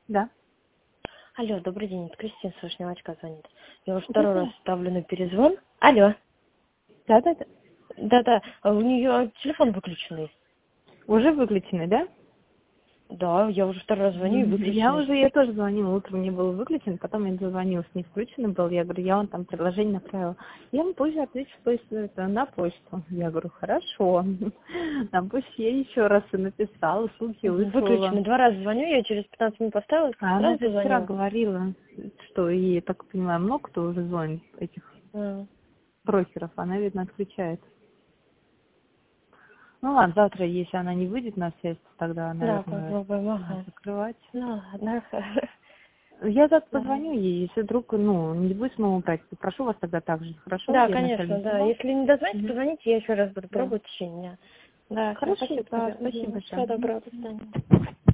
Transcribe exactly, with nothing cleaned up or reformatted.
Да. Алло, добрый день, это Кристина с Вишневочка звонит. Я уже Да, второй раз да. ставлю на перезвон. Алло. Да, да, да. Да-да, а у нее телефон выключенный. Уже выключены, да? Да, я уже второй раз звоню и Мгм. Я выключенный. уже, я тоже звонила, утром не был выключен, потом я зазвонила, с не включенным был, я говорю, я вам там предложение направила. Я вам позже отвечу, то есть это на почту. Я говорю, хорошо. На почту я еще раз и написала, ссылки Мгм, выслала. выключенный. Два раза звоню, я через пятнадцать минут поставила, А она сразу же вчера позвонила. говорила, что ей, я так понимаю, много кто уже звонит, этих М, брокеров, она, видно, отключает. Ну ладно, завтра, если она не выйдет на связь, тогда, Да, наверное, попробуем, надо ага. закрывать. Ну, ладно. Я так Да. позвоню ей, если вдруг, ну, не будет снова брать, попрошу вас тогда так же, хорошо? Да, Я конечно, начальник да. сама. Если не дозвоните, Мгм. позвоните, я еще раз буду Да. пробовать в течение дня. Да, все, Хорошо, спасибо да, тебе. спасибо Угу. большое. Всего Мгм. доброго, до свидания.